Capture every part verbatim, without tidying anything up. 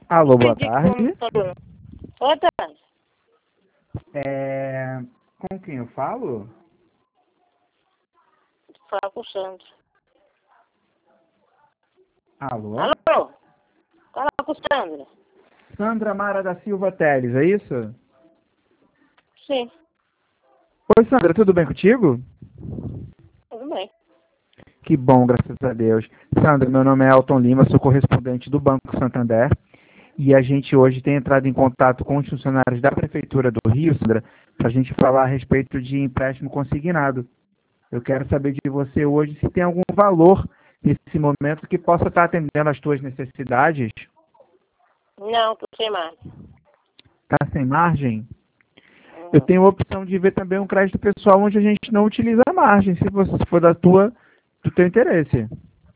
Alô, boa Entendi como tarde. falou. Boa tarde. É... Com quem eu falo? Fala com o Sandro. Alô? Alô? Fala com o Sandro. Sandra Mara da Silva Teles, é isso? Sim, Oi, Sandra, tudo bem contigo? tudo bem. Que bom, graças a Deus. Sandra, meu nome é Elton Lima, sou correspondente do Banco Santander e a gente hoje tem entrado em contato com os funcionários da Prefeitura do Rio, Sandra, para a gente falar a respeito de empréstimo consignado. Eu quero saber de você hoje se tem algum valor nesse momento que possa estar atendendo às tuas necessidades. Não, tô sem mais. Está sem margem? Eu Uhum. tenho a opção de ver também um crédito pessoal onde a gente não utiliza a margem, se você se for da tua, do teu interesse.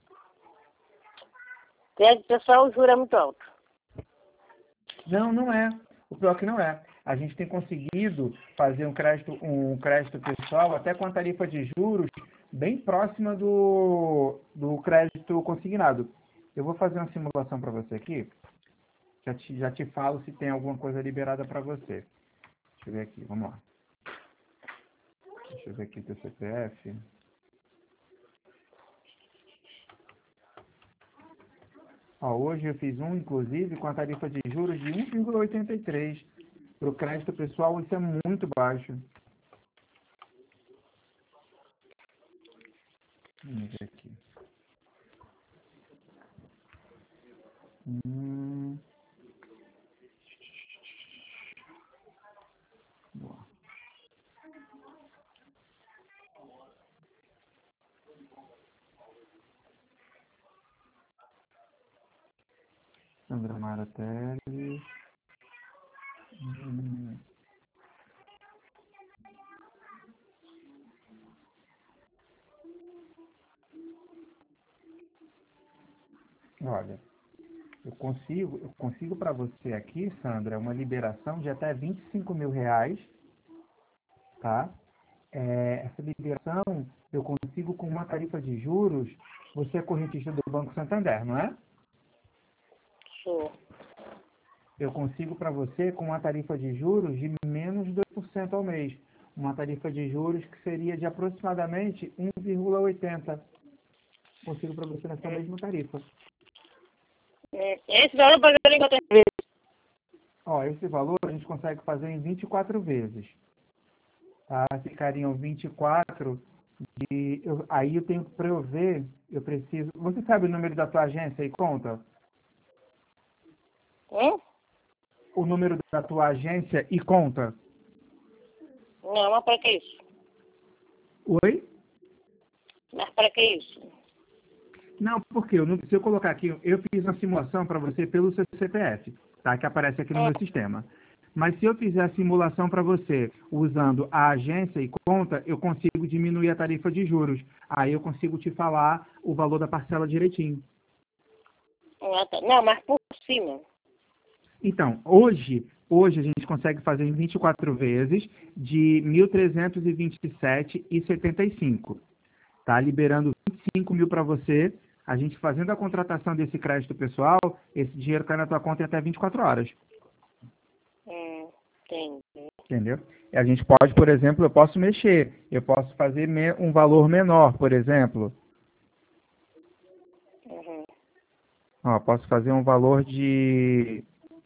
Crédito pessoal, o juro é muito alto. Não, não é. O pior que não é. A gente tem conseguido fazer um crédito, um crédito pessoal até com a tarifa de juros bem próxima do, do crédito consignado. Eu vou fazer uma simulação para você aqui. Já te, já te falo se tem alguma coisa liberada para você. Deixa eu ver aqui, vamos lá. Deixa eu ver aqui teu C P F. Ó, hoje eu fiz um, inclusive, com a tarifa de juros de um vírgula oitenta e três. Para o crédito pessoal, isso é muito baixo. Vamos ver aqui. Hum, boa. Sandra Mara Teles. Hum, olha, eu consigo, eu consigo para você aqui, Sandra, uma liberação de até vinte e cinco mil reais, tá? É, essa liberação eu consigo com uma tarifa de juros. Você é correntista do Banco Santander, não é? Sou. Eu consigo para você com uma tarifa de juros de menos de dois por cento ao mês. Uma tarifa de juros que seria de aproximadamente um vírgula oitenta. Consigo para você nessa mesma tarifa. É, esse valor eu pagaria em quantas vezes? Ó, esse valor a gente consegue fazer em vinte e quatro vezes. Tá? Ficariam vinte e quatro e eu, aí eu tenho para eu ver, eu preciso. Você sabe o número da tua agência e conta? Hum? O número da tua agência e conta? Não, mas para que isso? Oi? Mas para que isso? Não, porque eu não, se eu colocar aqui, eu fiz uma simulação para você pelo seu C P F, tá? Que aparece aqui no Hum, meu sistema. Mas se eu fizer a simulação para você usando a agência e conta, eu consigo diminuir a tarifa de juros. Aí eu consigo te falar o valor da parcela direitinho. ah, tá. Não, mas por cima. Então, hoje, hoje a gente consegue fazer em vinte e quatro vezes de mil trezentos e vinte e sete reais e setenta e cinco centavos. Tá liberando vinte e cinco mil para você. A gente fazendo a contratação desse crédito pessoal, esse dinheiro cai na tua conta em até vinte e quatro horas. Hum, entendi. Entendeu? E a gente pode, por exemplo, eu posso mexer. Eu posso fazer me- um valor menor, por exemplo. Uhum. Ó, posso fazer um valor de,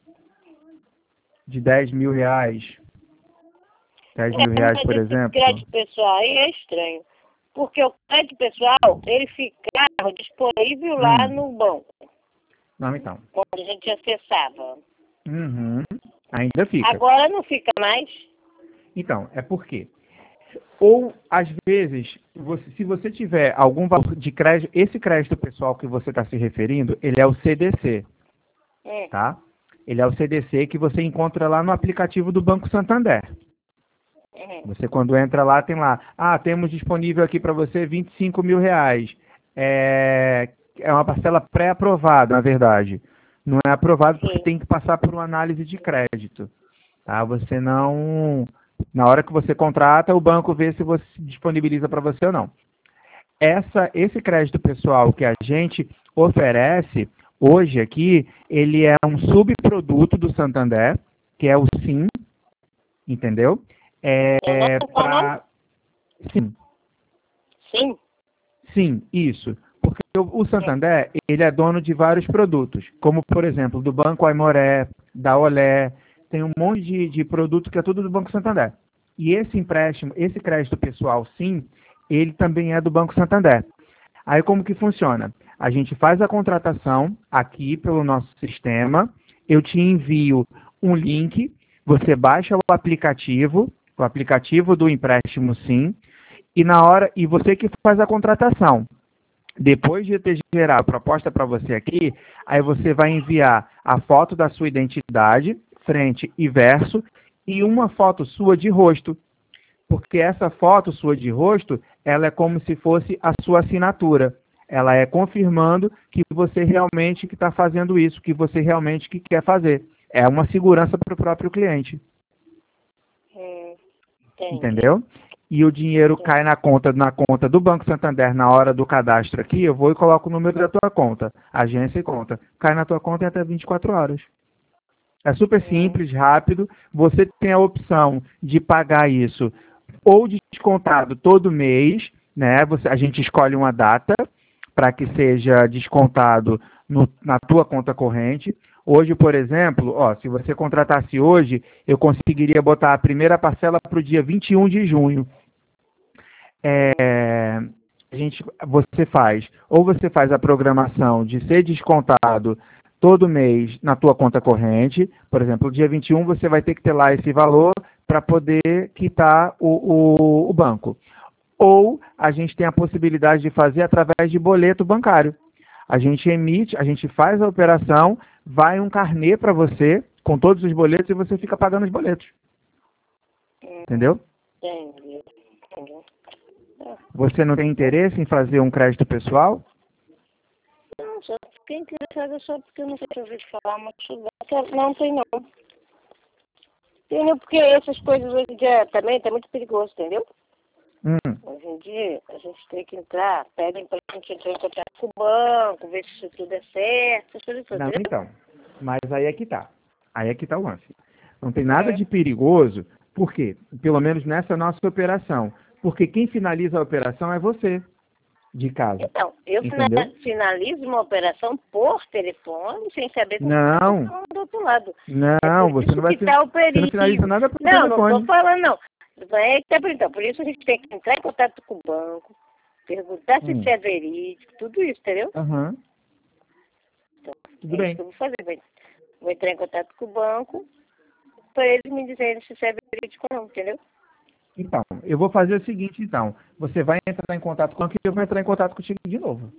de dez mil reais. dez mil É, reais, mas por esse exemplo. crédito pessoal aí é estranho. Porque o crédito pessoal, ele ficava disponível lá Hum, no banco, não, então. quando a gente acessava. Uhum, ainda fica. Agora não fica mais. Então, é porque ou, às vezes, você- se você tiver algum valor de crédito, esse crédito pessoal que você está se referindo, ele é o C D C, Hum, tá? Ele é o C D C que você encontra lá no aplicativo do Banco Santander. uhum. Você, quando entra lá, tem lá, ah, temos disponível aqui para você vinte e cinco mil reais. É, é uma parcela pré-aprovada, na verdade. Não é aprovado porque Sim. tem que passar por uma análise de crédito. Tá? Você não. Na hora que você contrata, o banco vê se você se disponibiliza para você ou não. Essa, esse crédito pessoal que a gente oferece, Hoje aqui, ele é um subproduto do Santander, que é o Sim, entendeu? É, pra... Sim. Sim? Sim, isso. Porque o Santander, ele é dono de vários produtos, como, por exemplo, do Banco Aimoré, da Olé, tem um monte de, de produto que é tudo do Banco Santander. E esse empréstimo, esse crédito pessoal, sim, ele também é do Banco Santander. Aí como que funciona? A gente faz a contratação aqui pelo nosso sistema, eu te envio um link, você baixa o aplicativo, o aplicativo do empréstimo sim, e na hora, e você que faz a contratação. Depois de eu ter gerado a proposta para você aqui, aí você vai enviar a foto da sua identidade, frente e verso, e uma foto sua de rosto. Porque essa foto sua de rosto, ela é como se fosse a sua assinatura. Ela é confirmando que você realmente que está fazendo isso, que você realmente que quer fazer. É uma segurança para o próprio cliente. Hum, entendeu? E o dinheiro Sim. cai na conta, na conta do Banco Santander na hora do cadastro aqui, eu vou e coloco o número da tua conta, agência e conta. Cai na tua conta em até vinte e quatro horas. É super simples, rápido. Você tem a opção de pagar isso ou descontado todo mês, né? Você, a gente escolhe uma data para que seja descontado no, na tua conta corrente. Hoje, por exemplo, ó, se você contratasse hoje, eu conseguiria botar a primeira parcela para o dia vinte e um de junho. É, a gente, você faz, ou você faz a programação de ser descontado todo mês na tua conta corrente, por exemplo, dia vinte e um você vai ter que ter lá esse valor para poder quitar o, o, o banco. Ou a gente tem a possibilidade de fazer através de boleto bancário. A gente emite, a gente faz a operação, vai um carnê para você, com todos os boletos, e você fica pagando os boletos. Entendeu? Entendi. Entendi. Você não tem interesse em fazer um crédito pessoal? Não, só fiquei interessada só porque eu não sei ouvir falar muito. Não tem não. Entendeu? Porque essas coisas hoje em dia também tá muito perigoso, entendeu? Hum. Hoje em dia a gente tem que entrar, pedem pra gente entrar em contato com o banco, ver se isso tudo é certo, essas coisas todas, Não, entendeu? então. Mas aí é que tá. Aí é que tá o lance. Não tem nada É. de perigoso, por quê? Pelo menos nessa nossa operação. Porque quem finaliza a operação é você, de casa. Então, eu Entendeu? finalizo uma operação por telefone, sem saber com Não. quem do outro lado. Não, É por você isso não vai que tá o Você não finaliza perigo. nada por Não, não telefone. estou falando, não. É, então, por isso a gente tem que entrar em contato com o banco, perguntar se Hum. isso é verídico, tudo isso, entendeu? Aham. Então, Tudo é bem. isso que eu vou fazer. Vou, vou entrar em contato com o banco para eles me dizerem se isso é verídico ou não, entendeu? Então, eu vou fazer o seguinte, então. Você vai entrar em contato com o banco e eu vou entrar em contato contigo de novo.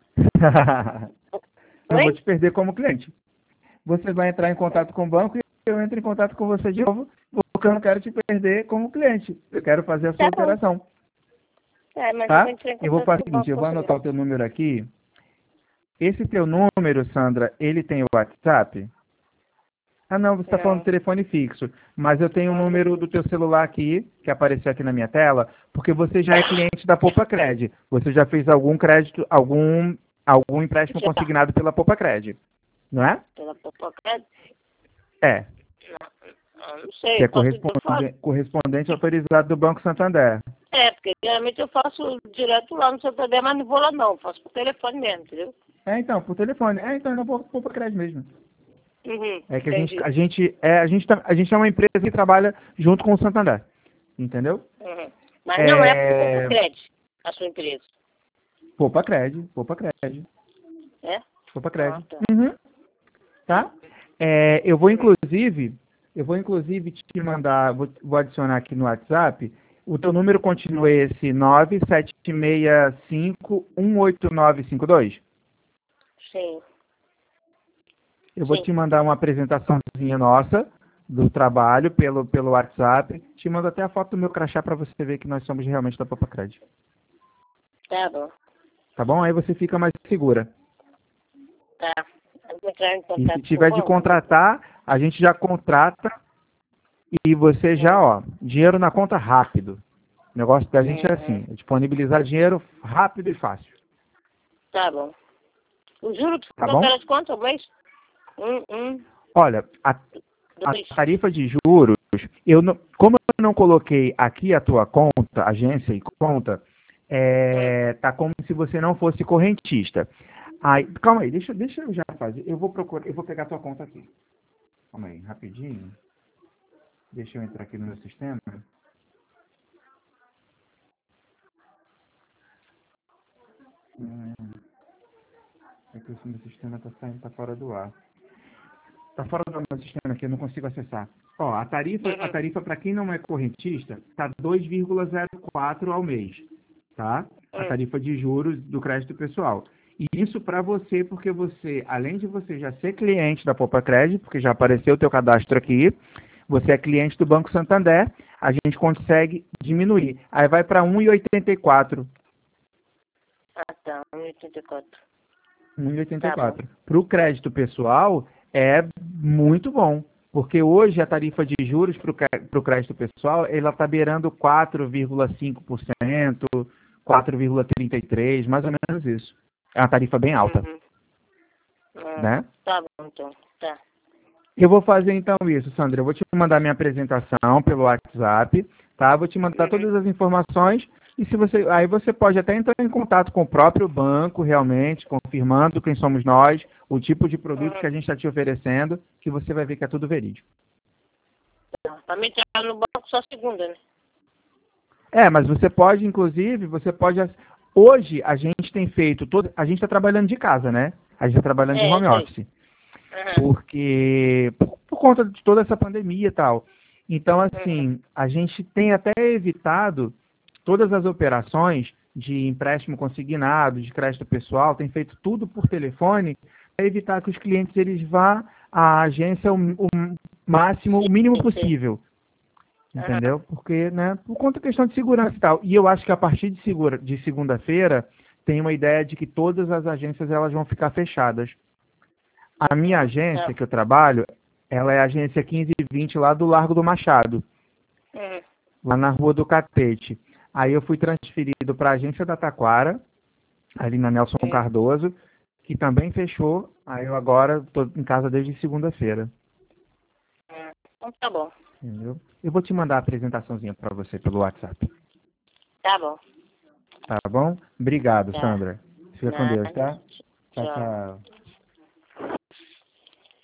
Eu vou Oi? te perder como cliente. Você vai entrar em contato com o banco e eu entro em contato com você de novo, porque eu não quero te perder como cliente. Eu quero fazer a sua Tá bom. operação. É, mas eu Tá? vou entrar em Eu vou contato fazer o com o seguinte, banco eu vou com anotar o você. teu número aqui. Esse teu número, Sandra, ele tem o WhatsApp? Ah, não, você está falando do Não. telefone fixo. Mas eu tenho o número do teu celular aqui, que apareceu aqui na minha tela, porque você já é cliente da Poupa Cred. Você já fez algum crédito, algum, algum empréstimo Já. consignado pela Poupa Cred, não é? Pela Popocred? É, Não, não sei, que é eu posso então falar. corresponde- correspondente autorizado do Banco Santander. É, porque geralmente eu faço direto lá no Santander, mas não vou lá não, faço por telefone mesmo, entendeu? É, então, por telefone. É, então, é na Poupa Cred mesmo. Uhum, É que a entendi. gente, a gente, é, a gente, tá- a gente é uma empresa que trabalha junto com o Santander, entendeu? Uhum. Mas não é por É, Popocred, a sua empresa, Poupa Cred, Poupa Cred, né? Poupa Cred. Ah, tá. Uhum. Tá? É, eu vou inclusive, eu vou inclusive te mandar, vou, vou adicionar aqui no WhatsApp. O teu número continua esse nove sete seis cinco um oito nove cinco dois. Sim. Eu vou Sim. te mandar uma apresentaçãozinha nossa do trabalho pelo, pelo WhatsApp. Te mando até a foto do meu crachá para você ver que nós somos realmente da Poupa Cred. Tá bom. Tá bom? Aí você fica mais segura. Tá. Eu vou entrar em E contato se com o tiver de banco. contratar, a gente já contrata e você já, ó, dinheiro na conta rápido. O negócio da gente é assim, é disponibilizar dinheiro rápido e fácil. Tá bom. O juro tu Tá bom? oferece quanto ao mês? Um, um, Olha, a, dois. a tarifa de juros, eu não, como eu não coloquei aqui a tua conta, agência e conta, é, tá como se você não fosse correntista. Aí, calma aí, deixa, deixa eu já fazer. Eu vou procurar, eu vou pegar a tua conta aqui. Calma aí, rapidinho. Deixa eu entrar aqui no meu sistema. Hum, É que o meu sistema tá saindo, tá fora do ar. Tá fora do meu sistema aqui, eu não consigo acessar. Ó, a tarifa, a Uhum. tarifa para quem não é correntista tá dois vírgula zero quatro ao mês, tá? A Hum. tarifa de juros do crédito pessoal. E isso para você, porque você, além de você já ser cliente da Poupa Crédito, porque já apareceu o teu cadastro aqui, você é cliente do Banco Santander, a gente consegue diminuir. Aí vai para um vírgula oitenta e quatro. Ah, tá. um vírgula oitenta e quatro. um vírgula oitenta e Tá bom. quatro. Para o crédito pessoal, é muito bom, porque hoje a tarifa de juros para o crédito pessoal, ela está beirando quatro vírgula cinco por cento, quatro vírgula trinta e três por cento, mais ou menos isso. É uma tarifa bem alta, Uhum. Ah, né? tá bom, então. Tá. Eu vou fazer então isso, Sandra. Eu vou te mandar minha apresentação pelo WhatsApp, tá? Vou te mandar Uhum. todas as informações e se você, aí você pode até entrar em contato com o próprio banco, realmente, confirmando quem somos nós, o tipo de produto Uhum. que a gente está te oferecendo, que você vai ver que é tudo verídico. Tá. Pra mim tá no banco só segunda, né? É, mas você pode, inclusive, você pode. Hoje a gente tem feito todo, a gente está trabalhando de casa, né? A gente está trabalhando de É, eu home sei. office. Uhum. Porque por, por conta de toda essa pandemia e tal. Então, Uhum. assim, a gente tem até evitado todas as operações de empréstimo consignado, de crédito pessoal, tem feito tudo por telefone para evitar que os clientes eles vá à agência o, o máximo, o mínimo Sim, sim. possível. Uhum. Entendeu? Porque, né, por conta da questão de segurança e tal. E eu acho que a partir de, segura, de segunda-feira tem uma ideia de que todas as agências elas vão ficar fechadas. A minha Uhum. agência Tá. que eu trabalho, ela é a agência quinze e vinte lá do Largo do Machado, Uhum. lá na Rua do Catete. Aí eu fui transferido para a agência da Taquara, ali na Nelson Uhum. Cardoso, que também fechou. Aí eu agora estou em casa desde segunda-feira. Uhum. Então tá bom. Entendeu? Eu vou te mandar a apresentaçãozinha para você pelo WhatsApp. Tá bom. Tá bom? Obrigado, Tá. Sandra. Fica com Deus, Nada. tá? Tchau, Tchau. tchau.